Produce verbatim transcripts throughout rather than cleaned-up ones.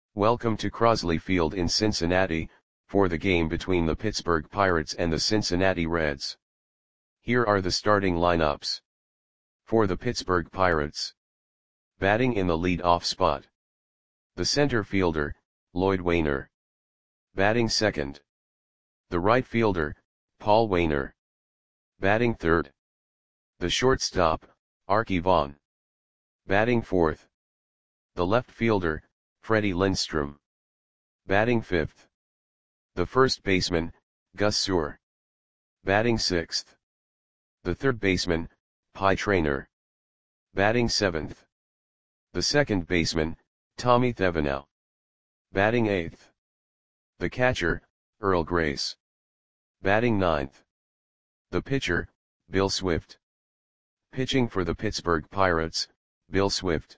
Welcome to Crosley Field in Cincinnati, for the game between the Pittsburgh Pirates and the Cincinnati Reds. Here are the starting lineups. For the Pittsburgh Pirates. Batting in the lead-off spot. The center fielder, Lloyd Waner. Batting second. The right fielder, Paul Waner. Batting third. The shortstop, Arky Vaughan. Batting fourth. The left fielder, Freddie Lindstrom. Batting fifth. The first baseman, Gus Suhr. Batting sixth. The third baseman, Pie Traynor. Batting seventh. The second baseman, Tommy Thevenot. Batting eighth. The catcher, Earl Grace. Batting ninth. The pitcher, Bill Swift. Pitching for the Pittsburgh Pirates, Bill Swift.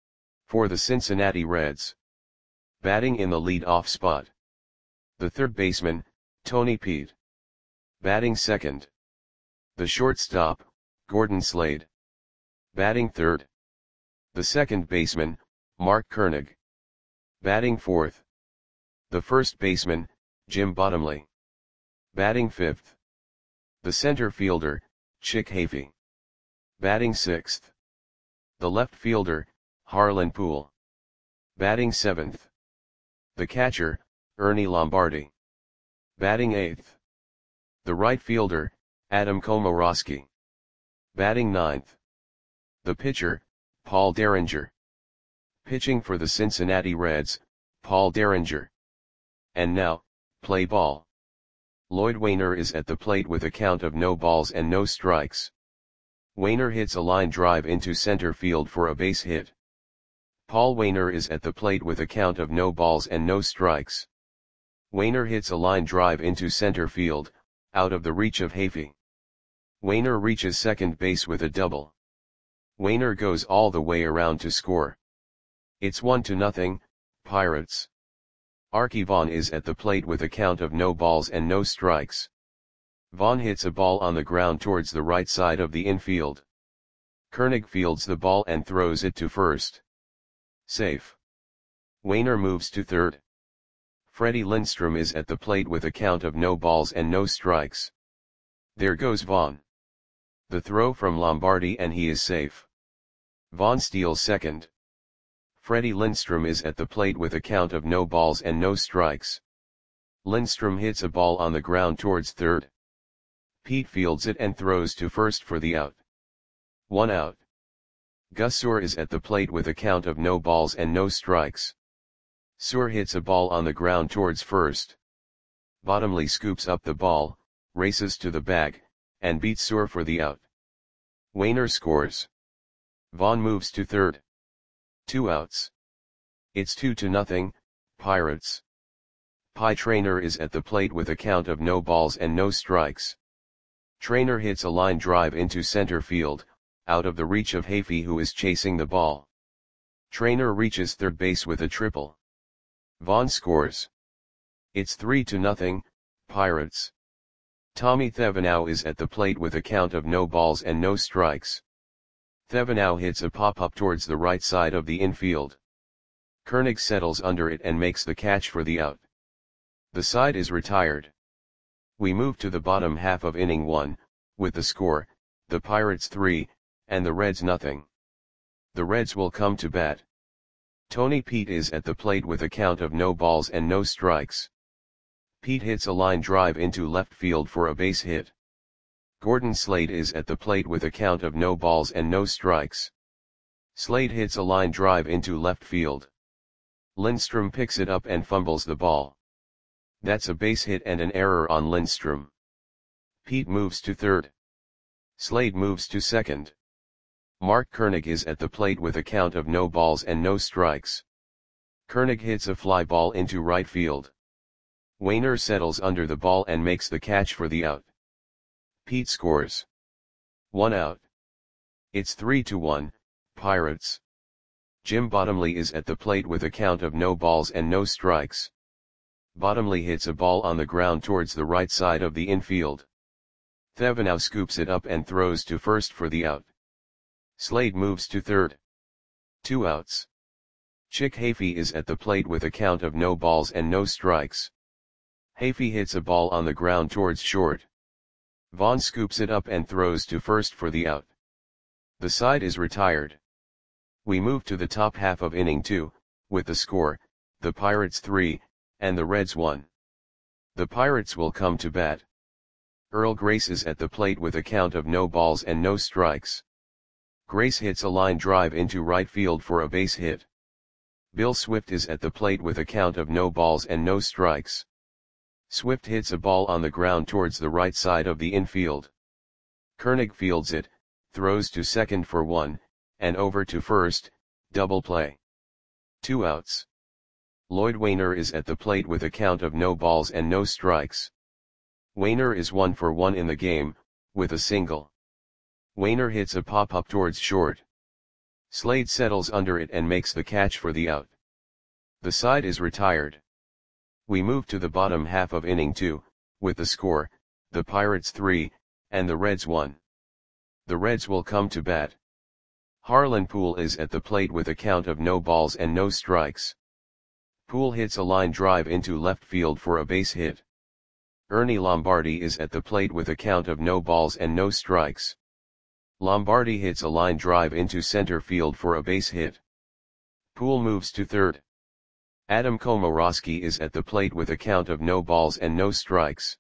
For the Cincinnati Reds. Batting in the lead-off spot. The third baseman, Tony Peet. Batting second. The shortstop, Gordon Slade. Batting third. The second baseman, Mark Koenig. Batting fourth. The first baseman, Jim Bottomley. Batting fifth. The center fielder, Chick Hafey. Batting sixth. The left fielder, Harlan Poole. Batting seventh. The catcher, Ernie Lombardi. Batting eighth. The right fielder, Adam Komorowski. Batting ninth. The pitcher, Paul Derringer. Pitching for the Cincinnati Reds, Paul Derringer. And now, play ball. Lloyd Waner is at the plate with a count of no balls and no strikes. Waner hits a line drive into center field for a base hit. Paul Waner is at the plate with a count of no balls and no strikes. Waner hits a line drive into center field, out of the reach of Hafey. Waner reaches second base with a double. Waner goes all the way around to score. It's one to nothing, Pirates. Arky Vaughan is at the plate with a count of no balls and no strikes. Vaughan hits a ball on the ground towards the right side of the infield. Koenig fields the ball and throws it to first. Safe. Waner moves to third. Freddie Lindstrom is at the plate with a count of no balls and no strikes. There goes Vaughan. The throw from Lombardi and he is safe. Vaughan steals second. Freddie Lindstrom is at the plate with a count of no balls and no strikes. Lindstrom hits a ball on the ground towards third. Peet fields it and throws to first for the out. One out. Gus Suhr is at the plate with a count of no balls and no strikes. Suhr hits a ball on the ground towards first. Bottomley scoops up the ball, races to the bag, and beats Suhr for the out. Waner scores. Vaughan moves to third. Two outs. It's two to nothing, Pirates. Pie Traynor is at the plate with a count of no balls and no strikes. Traynor hits a line drive into center field, out of the reach of Hafey who is chasing the ball. Traynor reaches third base with a triple. Vaughan scores. It's three to nothing, Pirates. Tommy Thevenot is at the plate with a count of no balls and no strikes. Thevenot hits a pop-up towards the right side of the infield. Koenig settles under it and makes the catch for the out. The side is retired. We move to the bottom half of inning one, with the score, the Pirates three, and the Reds nothing. The Reds will come to bat. Tony Peet is at the plate with a count of no balls and no strikes. Peet hits a line drive into left field for a base hit. Gordon Slade is at the plate with a count of no balls and no strikes. Slade hits a line drive into left field. Lindstrom picks it up and fumbles the ball. That's a base hit and an error on Lindstrom. Peet moves to third. Slade moves to second. Mark Koenig is at the plate with a count of no balls and no strikes. Koenig hits a fly ball into right field. Waner settles under the ball and makes the catch for the out. Peet scores. One out. It's three to one, Pirates. Jim Bottomley is at the plate with a count of no balls and no strikes. Bottomley hits a ball on the ground towards the right side of the infield. Thevenot scoops it up and throws to first for the out. Slade moves to third. Two outs. Chick Hafey is at the plate with a count of no balls and no strikes. Hafey hits a ball on the ground towards short. Vaughn scoops it up and throws to first for the out. The side is retired. We move to the top half of inning two, with the score, the Pirates three, and the Reds one. The Pirates will come to bat. Earl Grace is at the plate with a count of no balls and no strikes. Grace hits a line drive into right field for a base hit. Bill Swift is at the plate with a count of no balls and no strikes. Swift hits a ball on the ground towards the right side of the infield. Koenig fields it, throws to second for one, and over to first, double play. Two outs. Lloyd Wainer is at the plate with a count of no balls and no strikes. Wainer is one for one in the game, with a single. Wainer hits a pop-up towards short. Slade settles under it and makes the catch for the out. The side is retired. We move to the bottom half of inning two, with the score, the Pirates three, and the Reds one. The Reds will come to bat. Harlan Poole is at the plate with a count of no balls and no strikes. Poole hits a line drive into left field for a base hit. Ernie Lombardi is at the plate with a count of no balls and no strikes. Lombardi hits a line drive into center field for a base hit. Poole moves to third. Adam Komorowski is at the plate with a count of no balls and no strikes.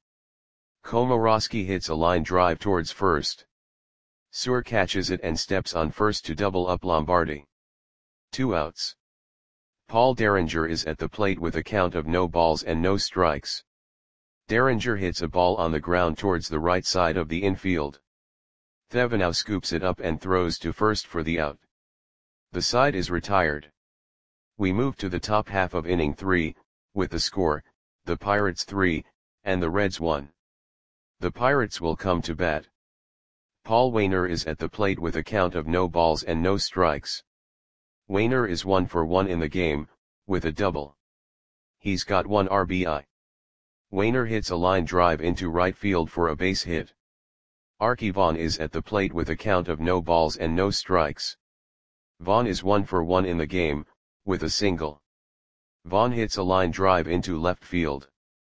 Komorowski hits a line drive towards first. Suhr catches it and steps on first to double up Lombardi. Two outs. Paul Derringer is at the plate with a count of no balls and no strikes. Derringer hits a ball on the ground towards the right side of the infield. Thevenot scoops it up and throws to first for the out. The side is retired. We move to the top half of inning three, with the score, the Pirates three, and the Reds one. The Pirates will come to bat. Paul Wainer is at the plate with a count of no balls and no strikes. Wainer is one for one in the game, with a double. He's got one R B I. Wainer hits a line drive into right field for a base hit. Archie Vaughn is at the plate with a count of no balls and no strikes. Vaughn is one for one in the game, with a single. Vaughn hits a line drive into left field.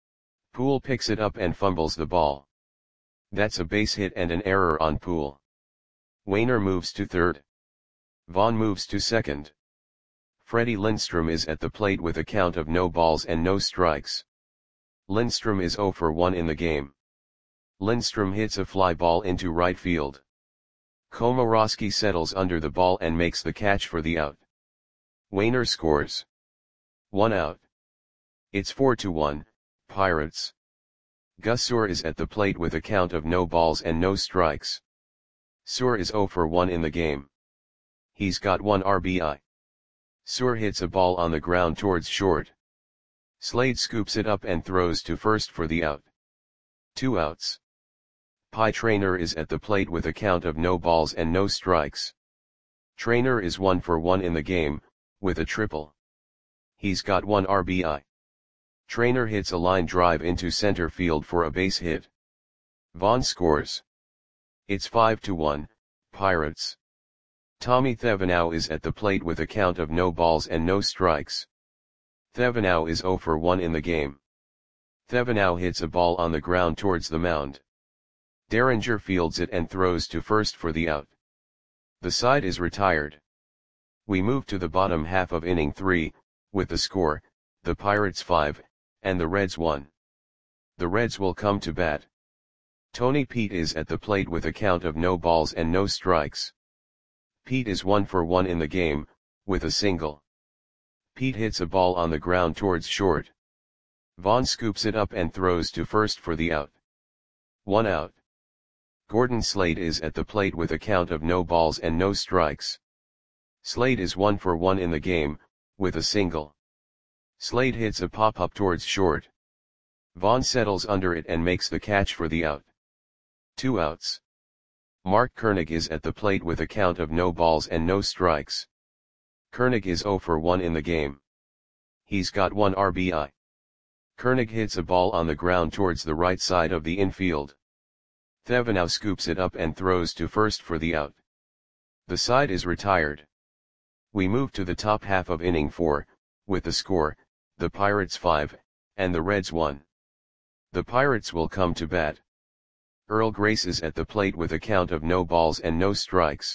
Poole picks it up and fumbles the ball. That's a base hit and an error on Poole. Wainer moves to third. Vaughn moves to second. Freddie Lindstrom is at the plate with a count of no balls and no strikes. Lindstrom is zero for one in the game. Lindstrom hits a fly ball into right field. Komorowski settles under the ball and makes the catch for the out. Wainer scores. One out. It's four to one, Pirates. Gus Suhr is at the plate with a count of no balls and no strikes. Suhr is zero for one in the game. He's got one R B I. Suhr hits a ball on the ground towards short. Slade scoops it up and throws to first for the out. Two outs. Pie Traynor is at the plate with a count of no balls and no strikes. Traynor is one for one in the game, with a triple. He's got one R B I. Traynor hits a line drive into center field for a base hit. Vaughn scores. It's five to one, Pirates. Tommy Thevenot is at the plate with a count of no balls and no strikes. Thevenot is zero for one in the game. Thevenot hits a ball on the ground towards the mound. Derringer fields it and throws to first for the out. The side is retired. We move to the bottom half of inning three, with the score, the Pirates five, and the Reds one. The Reds will come to bat. Tony Pete is at the plate with a count of no balls and no strikes. Pete is one for one in the game, with a single. Pete hits a ball on the ground towards short. Vaughn scoops it up and throws to first for the out. One out. Gordon Slade is at the plate with a count of no balls and no strikes. Slade is one for one in the game, with a single. Slade hits a pop-up towards short. Vaughn settles under it and makes the catch for the out. Two outs. Mark Koenig is at the plate with a count of no balls and no strikes. Koenig is zero for one in the game. He's got one R B I. Koenig hits a ball on the ground towards the right side of the infield. Thevenot scoops it up and throws to first for the out. The side is retired. We move to the top half of inning four, with the score, the Pirates five, and the Reds one. The Pirates will come to bat. Earl Grace is at the plate with a count of no balls and no strikes.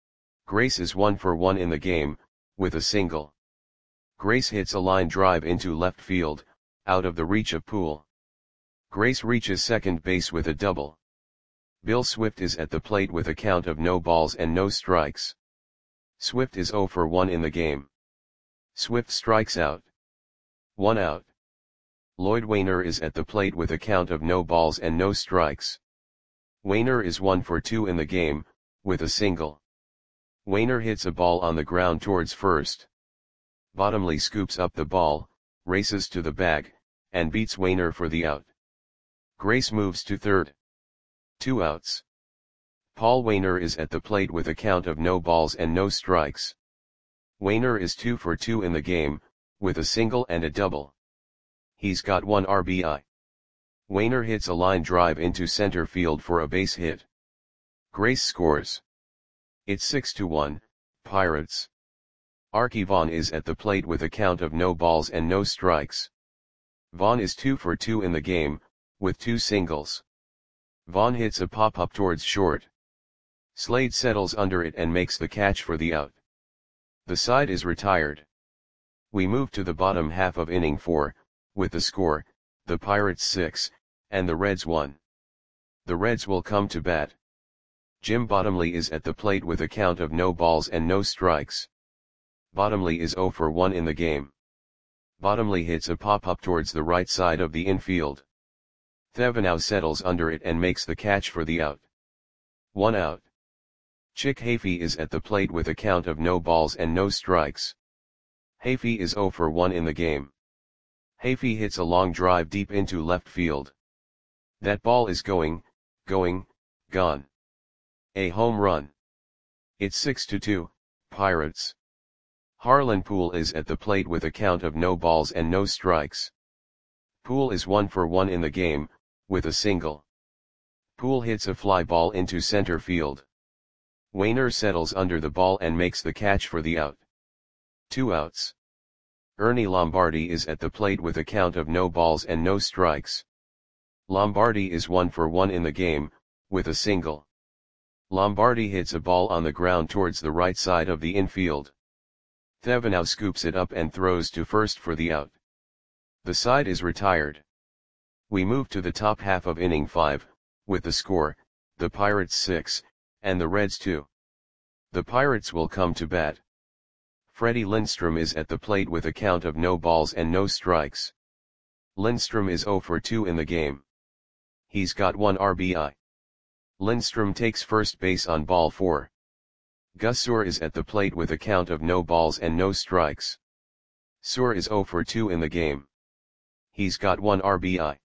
Grace is one for one in the game, with a single. Grace hits a line drive into left field, out of the reach of Poole. Grace reaches second base with a double. Bill Swift is at the plate with a count of no balls and no strikes. Swift is zero for one in the game. Swift strikes out. One out. Lloyd Wainer is at the plate with a count of no balls and no strikes. Wainer is one for two in the game, with a single. Wainer hits a ball on the ground towards first. Bottomley scoops up the ball, races to the bag, and beats Wainer for the out. Grace moves to third. Two outs. Paul Wainer is at the plate with a count of no balls and no strikes. Wainer is two for two in the game, with a single and a double. He's got one R B I. Wainer hits a line drive into center field for a base hit. Grace scores. It's six to one, Pirates. Arky Vaughan is at the plate with a count of no balls and no strikes. Vaughan is two for two in the game, with two singles. Vaughan hits a pop-up towards short. Slade settles under it and makes the catch for the out. The side is retired. We move to the bottom half of inning four, with the score, the Pirates six, and the Reds one. The Reds will come to bat. Jim Bottomley is at the plate with a count of no balls and no strikes. Bottomley is zero for one in the game. Bottomley hits a pop-up towards the right side of the infield. Thevenot settles under it and makes the catch for the out. One out. Chick Hafey is at the plate with a count of no balls and no strikes. Hafey is zero for one in the game. Hafey hits a long drive deep into left field. That ball is going, going, gone. A home run. It's six to two, Pirates. Harlan Poole is at the plate with a count of no balls and no strikes. Poole is one for one in the game, with a single. Poole hits a fly ball into center field. Wainer settles under the ball and makes the catch for the out. Two outs. Ernie Lombardi is at the plate with a count of no balls and no strikes. Lombardi is one for one in the game, with a single. Lombardi hits a ball on the ground towards the right side of the infield. Thevenot scoops it up and throws to first for the out. The side is retired. We move to the top half of inning five, with the score, the Pirates six, and the Reds two. The Pirates will come to bat. Freddie Lindstrom is at the plate with a count of no balls and no strikes. Lindstrom is zero for two in the game. He's got one R B I. Lindstrom takes first base on ball four. Gus Suhr is at the plate with a count of no balls and no strikes. Suhr is zero for two in the game. He's got one R B I.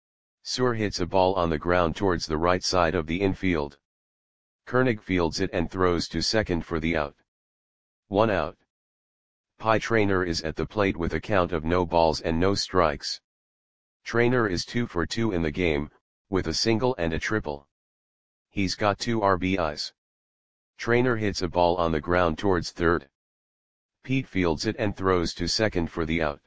Suhr hits a ball on the ground towards the right side of the infield. Koenig fields it and throws to second for the out. One out. Pie Traynor is at the plate with a count of no balls and no strikes. Traynor is two for two in the game, with a single and a triple. He's got two R B Is. Traynor hits a ball on the ground towards third. Pete fields it and throws to second for the out.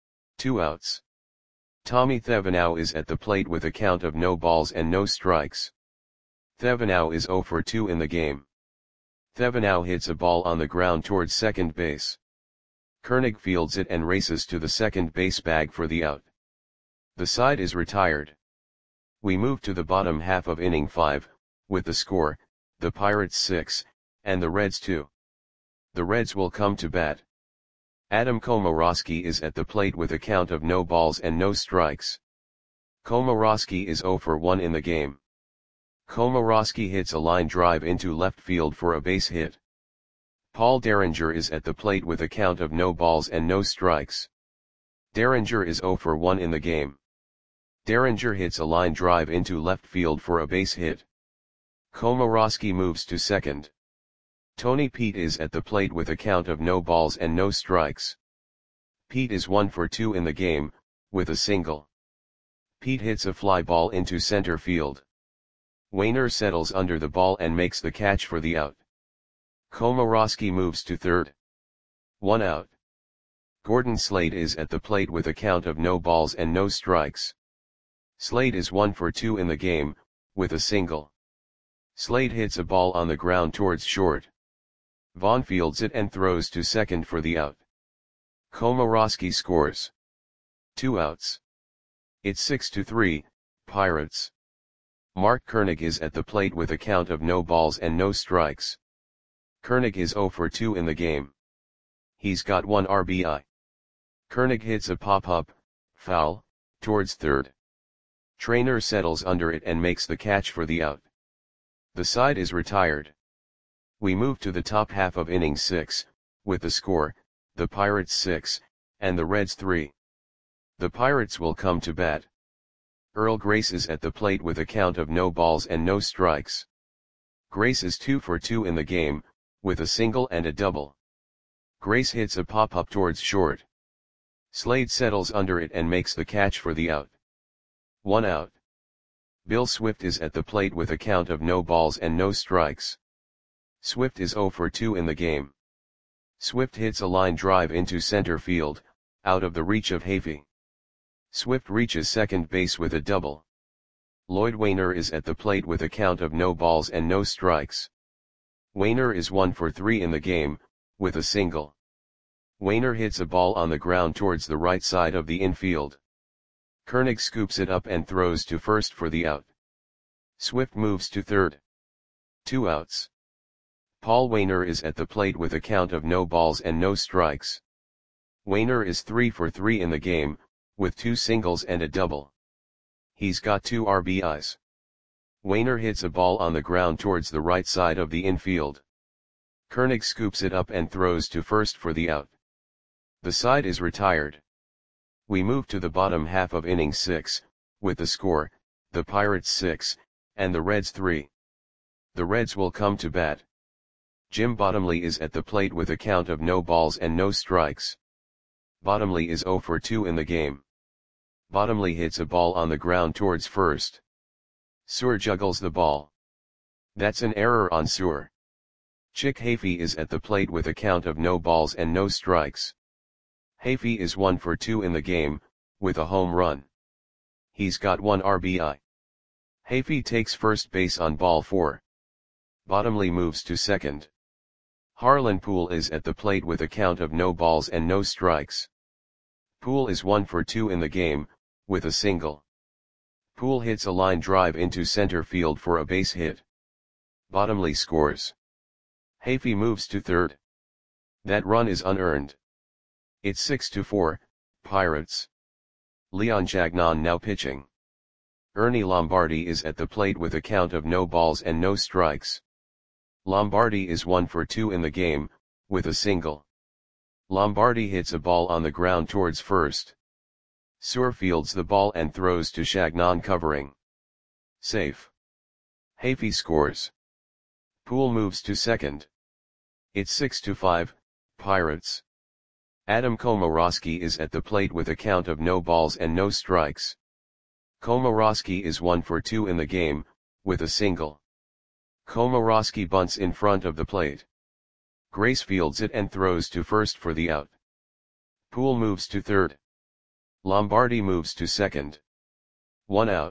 Two outs. Tommy Thevenot is at the plate with a count of no balls and no strikes. Thevenot is zero for two in the game. Thevenot hits a ball on the ground towards second base. Koenig fields it and races to the second base bag for the out. The side is retired. We move to the bottom half of inning five, with the score, the Pirates six, and the Reds two. The Reds will come to bat. Adam Komorowski is at the plate with a count of no balls and no strikes. Komorowski is zero for one in the game. Komorowski hits a line drive into left field for a base hit. Paul Derringer is at the plate with a count of no balls and no strikes. Derringer is zero for one in the game. Derringer hits a line drive into left field for a base hit. Komorowski moves to second. Tony Pete is at the plate with a count of no balls and no strikes. Pete is one for two in the game, with a single. Pete hits a fly ball into center field. Wainer settles under the ball and makes the catch for the out. Komorowski moves to third. One out. Gordon Slade is at the plate with a count of no balls and no strikes. Slade is one for two in the game, with a single. Slade hits a ball on the ground towards short. Vaughn fields it and throws to second for the out. Komorowski scores. Two outs. It's six to three, Pirates. Mark Koenig is at the plate with a count of no balls and no strikes. Koenig is zero for two in the game. He's got one R B I. Koenig hits a pop-up, foul, towards third. Trainer settles under it and makes the catch for the out. The side is retired. We move to the top half of inning six, with the score, the Pirates six, and the Reds three. The Pirates will come to bat. Earl Grace is at the plate with a count of no balls and no strikes. Grace is two for two in the game, with a single and a double. Grace hits a pop-up towards short. Slade settles under it and makes the catch for the out. One out. Bill Swift is at the plate with a count of no balls and no strikes. Swift is zero for two in the game. Swift hits a line drive into center field, out of the reach of Hafey. Swift reaches second base with a double. Lloyd Wainer is at the plate with a count of no balls and no strikes. Wainer is one for three in the game, with a single. Wainer hits a ball on the ground towards the right side of the infield. Koenig scoops it up and throws to first for the out. Swift moves to third. Two outs. Paul Wainer is at the plate with a count of no balls and no strikes. Wainer is three for three in the game, with two singles and a double. He's got two R B Is. Wainer hits a ball on the ground towards the right side of the infield. Koenig scoops it up and throws to first for the out. The side is retired. We move to the bottom half of inning six, with the score, the Pirates six, and the Reds three. The Reds will come to bat. Jim Bottomley is at the plate with a count of no balls and no strikes. Bottomley is zero for two in the game. Bottomley hits a ball on the ground towards first. Suhr juggles the ball. That's an error on Suhr. Chick Hafey is at the plate with a count of no balls and no strikes. Hafey is one for two in the game, with a home run. He's got one R B I. Hafey takes first base on ball four. Bottomley moves to second. Harlan Poole is at the plate with a count of no balls and no strikes. Poole is one for two in the game, with a single. Poole hits a line drive into center field for a base hit. Bottomley scores. Hafey moves to third. That run is unearned. It's six to four, Pirates. Leon Jagnon now pitching. Ernie Lombardi is at the plate with a count of no balls and no strikes. Lombardi is one for two in the game, with a single. Lombardi hits a ball on the ground towards first. Suhr fields the ball and throws to Jagnon covering. Safe. Hafey scores. Poole moves to second. It's six to five, Pirates. Adam Komorowski is at the plate with a count of no balls and no strikes. Komorowski is one for two in the game, with a single. Komorowski bunts in front of the plate. Grace fields it and throws to first for the out. Poole moves to third. Lombardi moves to second. One out.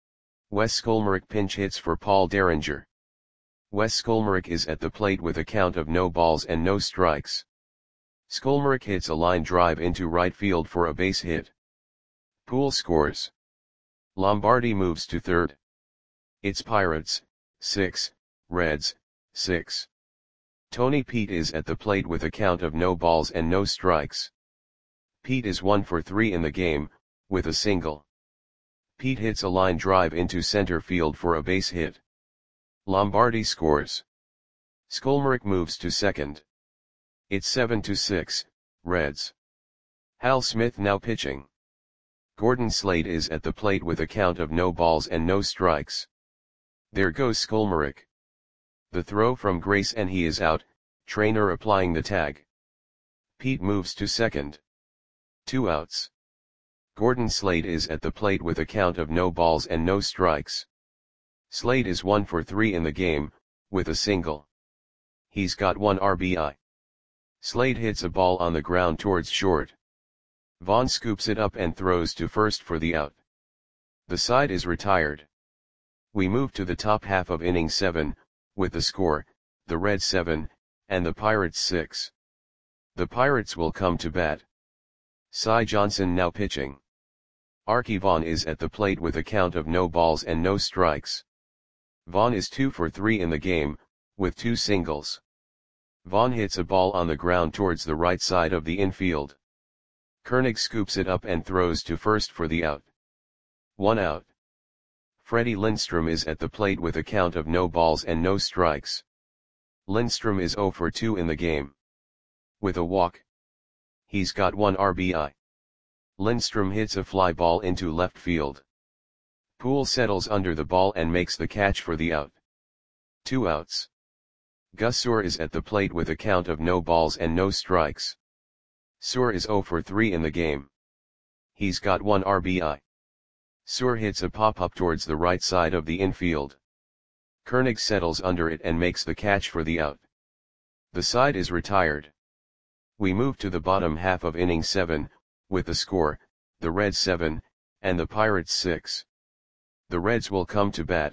Wes Skolmerick pinch hits for Paul Derringer. Wes Skolmerick is at the plate with a count of no balls and no strikes. Skolmerick hits a line drive into right field for a base hit. Poole scores. Lombardi moves to third. It's Pirates, six, Reds, six. Tony Pete is at the plate with a count of no balls and no strikes. Pete is one for three in the game, with a single. Pete hits a line drive into center field for a base hit. Lombardi scores. Skolmerick moves to second. It's seven to six, Reds. Hal Smith now pitching. Gordon Slade is at the plate with a count of no balls and no strikes. There goes Skolmerick. The throw from Grace and he is out, trainer applying the tag. Pete moves to second. Two outs. Gordon Slade is at the plate with a count of no balls and no strikes. Slade is one for three in the game, with a single. He's got one R B I. Slade hits a ball on the ground towards short. Vaughn scoops it up and throws to first for the out. The side is retired. We move to the top half of inning seven, with the score, the Reds seven, and the Pirates six. The Pirates will come to bat. Cy Johnson now pitching. Arky Vaughan is at the plate with a count of no balls and no strikes. Vaughan is two for three in the game, with two singles. Vaughan hits a ball on the ground towards the right side of the infield. Koenig scoops it up and throws to first for the out. One out. Freddie Lindstrom is at the plate with a count of no balls and no strikes. Lindstrom is zero for two in the game. With a walk. He's got one R B I. Lindstrom hits a fly ball into left field. Poole settles under the ball and makes the catch for the out. Two outs. Gus Suhr is at the plate with a count of no balls and no strikes. Suhr is zero for three in the game. He's got one R B I. Suhr hits a pop-up towards the right side of the infield. Koenig settles under it and makes the catch for the out. The side is retired. We move to the bottom half of inning seven, with the score, the Reds seven, and the Pirates six. The Reds will come to bat.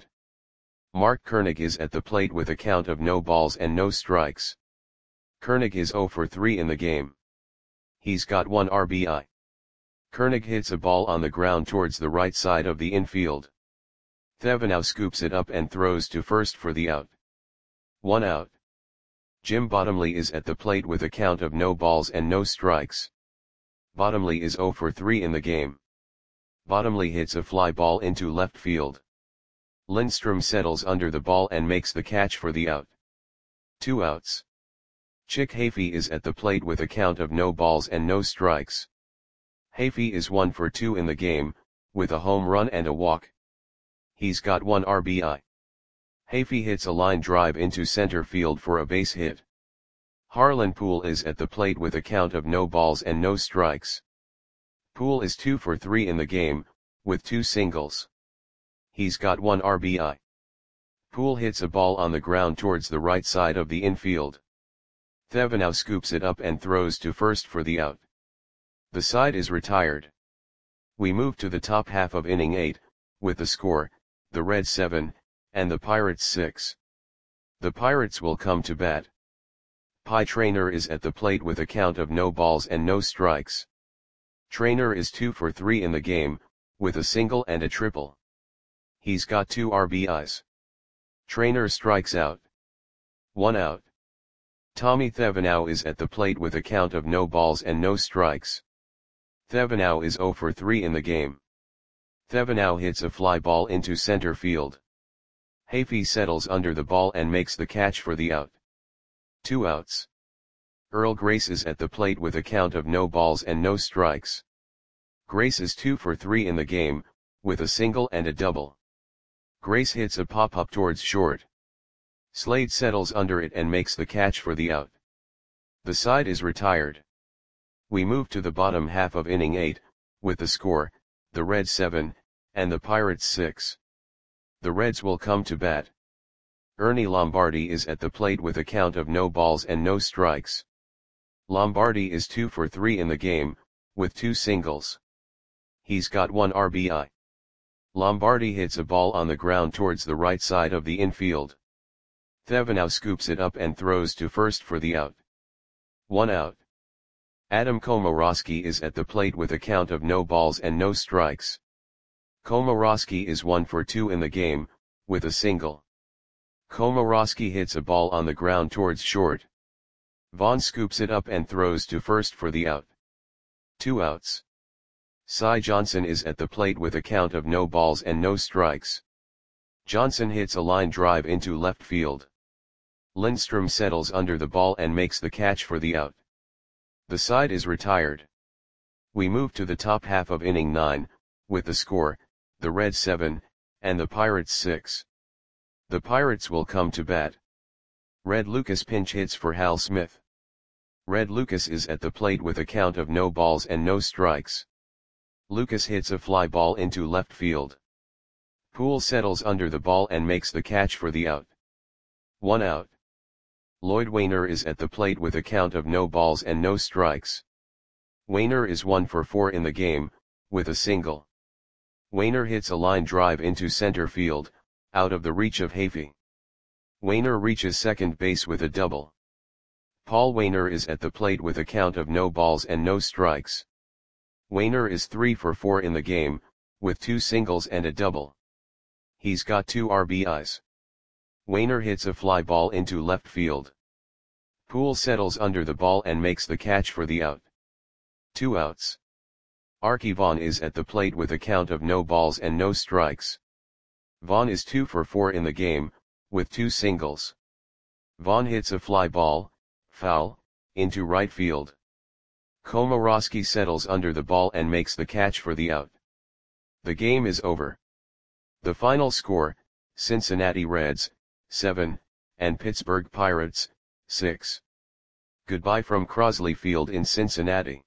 Mark Koenig is at the plate with a count of no balls and no strikes. Koenig is zero for three in the game. He's got one R B I. Koenig hits a ball on the ground towards the right side of the infield. Thevenot scoops it up and throws to first for the out. One out. Jim Bottomley is at the plate with a count of no balls and no strikes. Bottomley is zero for three in the game. Bottomley hits a fly ball into left field. Lindstrom settles under the ball and makes the catch for the out. Two outs. Chick Hafey is at the plate with a count of no balls and no strikes. Hafey is one for two in the game, with a home run and a walk. He's got one R B I. Hafey hits a line drive into center field for a base hit. Harlan Poole is at the plate with a count of no balls and no strikes. Poole is two for three in the game, with two singles. He's got one R B I. Poole hits a ball on the ground towards the right side of the infield. Thevenot scoops it up and throws to first for the out. The side is retired. We move to the top half of inning eight, with the score, the Reds seven, and the Pirates six. The Pirates will come to bat. Pie Traynor is at the plate with a count of no balls and no strikes. Traynor is two for three in the game, with a single and a triple. He's got two R B Is. Traynor strikes out. One out. Tommy Thevenot is at the plate with a count of no balls and no strikes. Thevenot is zero for three in the game. Thevenot hits a fly ball into center field. Hafey settles under the ball and makes the catch for the out. Two outs. Earl Grace is at the plate with a count of no balls and no strikes. Grace is two for three in the game, with a single and a double. Grace hits a pop-up towards short. Slade settles under it and makes the catch for the out. The side is retired. We move to the bottom half of inning eight, with the score, the Reds seven, and the Pirates six. The Reds will come to bat. Ernie Lombardi is at the plate with a count of no balls and no strikes. Lombardi is two for three in the game, with two singles. He's got one R B I. Lombardi hits a ball on the ground towards the right side of the infield. Thevenot scoops it up and throws to first for the out. One out. Adam Komorowski is at the plate with a count of no balls and no strikes. Komorowski is one for two in the game, with a single. Komorowski hits a ball on the ground towards short. Vaughn scoops it up and throws to first for the out. Two outs. Cy Johnson is at the plate with a count of no balls and no strikes. Johnson hits a line drive into left field. Lindstrom settles under the ball and makes the catch for the out. The side is retired. We move to the top half of inning nine, with the score, the Reds seven, and the Pirates six. The Pirates will come to bat. Red Lucas pinch hits for Hal Smith. Red Lucas is at the plate with a count of no balls and no strikes. Lucas hits a fly ball into left field. Poole settles under the ball and makes the catch for the out. One out. Lloyd Waner is at the plate with a count of no balls and no strikes. Waner is one for four in the game, with a single. Waner hits a line drive into center field, out of the reach of Hafey. Waner reaches second base with a double. Paul Waner is at the plate with a count of no balls and no strikes. Waner is three for four in the game, with two singles and a double. He's got two R B Is. Waner hits a fly ball into left field. Poole settles under the ball and makes the catch for the out. Two outs. Arky Vaughan is at the plate with a count of no balls and no strikes. Vaughan is two for four in the game, with two singles. Vaughan hits a fly ball, foul, into right field. Komorowski settles under the ball and makes the catch for the out. The game is over. The final score, Cincinnati Reds, seven, and Pittsburgh Pirates, six. Goodbye from Crosley Field in Cincinnati.